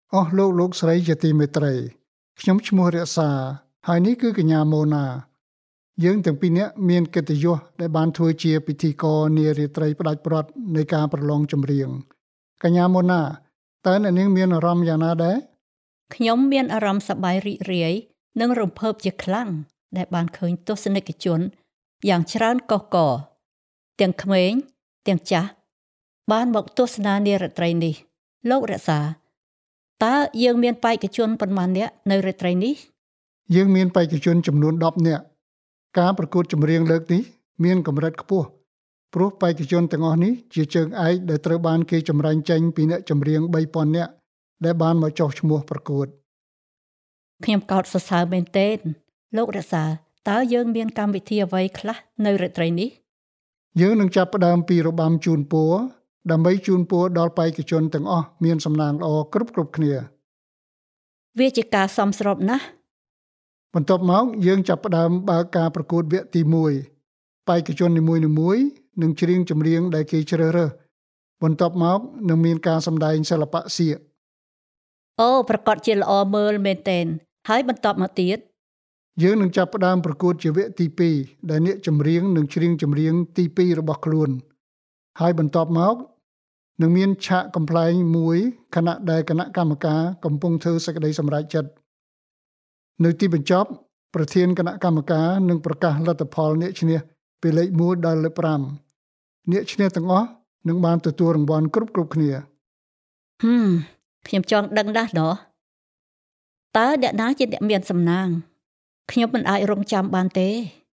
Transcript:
អស់លោកស្រីជាទីមេត្រីខ្ញុំឈ្មោះរក្សាហើយនេះគឺកញ្ញាម៉ូណាយើងទាំងពីរនាក់មានកិត្តិយសដែលបានធ្វើជាពិធីករនារាត្រីផ្ដាច់ព្រាត់នៃការប្រឡងចម្រៀងកញ្ញាម៉ូណាតើអ្នកនាងមានអារម្មណ៍យ៉ាងណាដែរខ្ញុំមានអារម្មណ៍សប្បាយរីករាយនិងរំភើបជាខ្លាំងដែលបានឃើញទស្សនិកជនយ៉ាងច្រើនកុះករទាំងក្មេងទាំងចាស់បានមកទស្សនានារាត្រីនេះលោករក្សាតើយើងមានបេក្ខជនប៉ុន្មាននាក់នៅរាត្រីនេះយើងមានបេក្ខជនចំនួន10នាក់ការប្រកួតចម្រៀងលើកនេះមានកម្រិតខ្ពស់ព្រោះបេក្ខជនទាំងអស់នេះជាជើងឯកដែលត្រូវបានគេចម្រាញ់ចេញពីអ្នកចម្រៀង 3000 នាក់ដែលបានមកចុះឈ្មោះប្រកួតខ្ញុំកោតសរសើរមែនទែនលោករក្សាតើយើងមានកម្មវិធីអ្វីខ្លះនៅរាត្រីនេះយើងនឹងចាប់ផ្ដើមពីរបាំជូនពរដើម្បីជូនពរដល់បេក្ខជនទាំងអស់មានសំណាងល្អគ្រប់គ្នាវាជាការសមស្របណាស់បន្ទាប់មកយើងចាប់ផ្ដើមបើកការប្រកួតវគ្គទី1បេក្ខជននីមួយៗនឹងច្រៀងចម្រៀងដែលគេជ្រើសរើសបន្ទាប់មកនឹងមានការសម្ដែងសិល្បៈសៀកអូប្រកាសជាល្អមើលមែនទែនហើយបន្ទាប់មកទៀតយើងនឹងចាប់ផ្ដើមប្រកួតជាវគ្គទី2ដែលអ្នកចម្រៀងនឹងច្រៀងចម្រៀងទី2របស់ខ្លួនហើយបន្ទាប់មកនឹងមានឆាកកំ pl ែងមួយខណៈដែលគណៈកម្មការកំពុងធ្វើសេចក្តីសម្រេចចិត្តនៅទីបញ្ចប់ប្រធានគណៈកម្មការនឹងប្រកាសលទ្ធផលអ្នកឈ្នះពីលេខ1ដល់លេខ5អ្នកឈ្នះទាំងអស់នឹងបានទទួលរង្វាន់គ្រប់គ្នាខ្ញុំចង់ដឹងណាស់តើអ្នកណាជាអ្នកមានសំណាងខ្ញុំមិនអាចរងចាំបានទេ